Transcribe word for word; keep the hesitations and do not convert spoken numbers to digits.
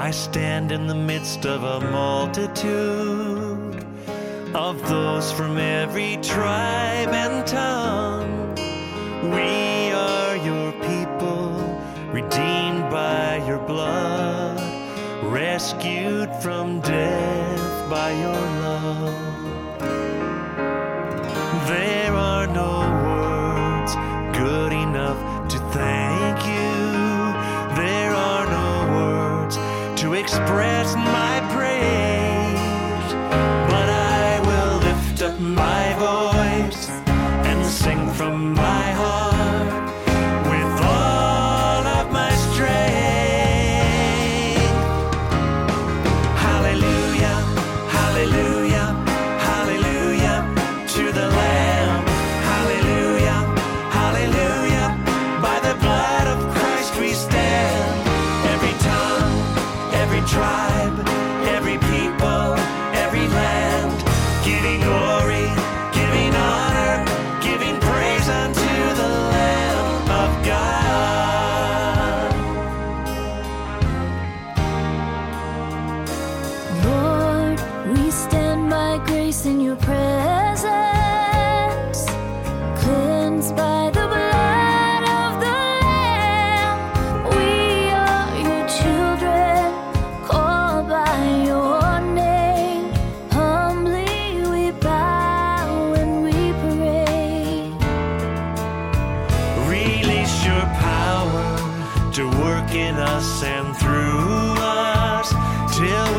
I stand in the midst of a multitude of those from every tribe and tongue. We are your people, redeemed by your blood, rescued from death by your love. There are no words good enough to thank you. There are no words to express my praise, but I will lift up my voice and sing from my heart with all of my strength. Hallelujah, hallelujah, hallelujah to the Lamb. Hallelujah, hallelujah, by the blood of Christ we stand. Every tongue, every tribe, every people, every land, giving glory, giving honor, giving praise unto the Lamb of God. Lord, we stand by grace in your presence, cleansed by the blood of the Lamb. We are your children, called by your name. Humbly we bow and we pray. Release your power to work in us and through us till